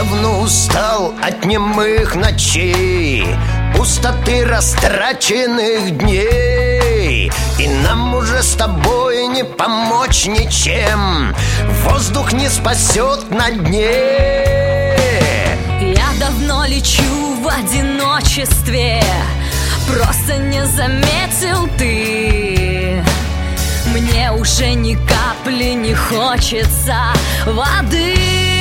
давно устал от немых ночей, пустоты растраченных дней. И нам уже с тобой не помочь ничем, воздух не спасет на дне. Я давно лечу в одиночестве, просто не заметил ты. Мне уже ни капли не хочется воды.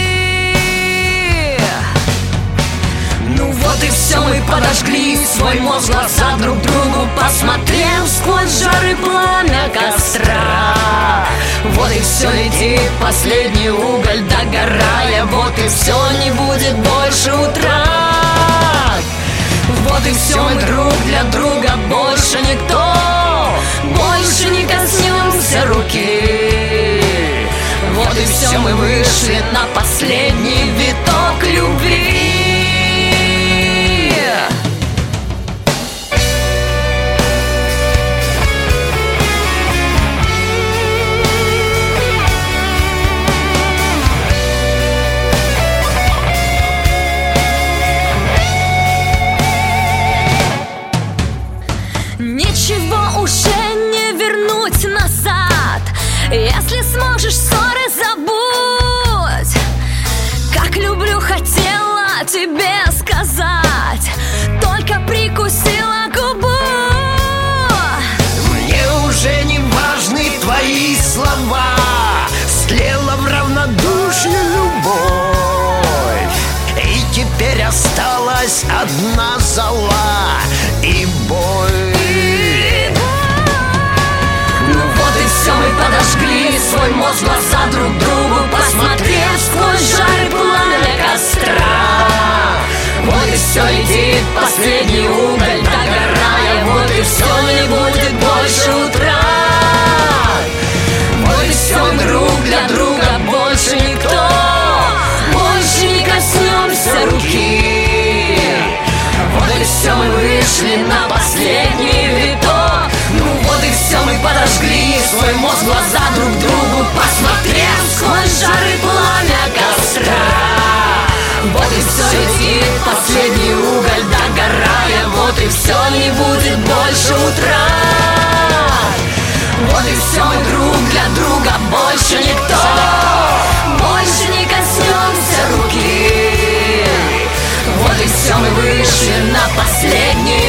Ну вот и все, мы подожгли свой мозг, глаза друг другу посмотрев сквозь жары пламя костра. Вот и все, летит последний уголь, догорая. Вот и все, не будет больше утра. Вот и все, мы друг для друга больше никто, больше не коснемся руки. Вот и все, мы вышли на последний виток любви. Ничего уже не вернуть назад. Если сможешь, ссоры забудь. Как люблю, хотела тебе сказать, только прикусила губу. Мне уже не важны твои слова, стлела в равнодушие любовь. И теперь осталась одна зола и боль. Мы подожгли свой мозг, глаза друг другу посмотрев сквозь жары пламя костра. Вот и все, летит последний уголь, догорая. Вот и все, не будет больше утра. Вот и все, мы друг для друга больше никто, больше не коснемся руки. Вот и все, мы вышли на последний виток. Ну вот и все, мы подожгли свой мозг, глаза друг другу посмотрев сквозь жары пламя костра. Вот и все, летит последний уголь, догорая. Вот и все, не будет больше утра. Вот и все, мы друг для друга больше никто, больше не коснемся руки. Вот и все, мы вышли на последний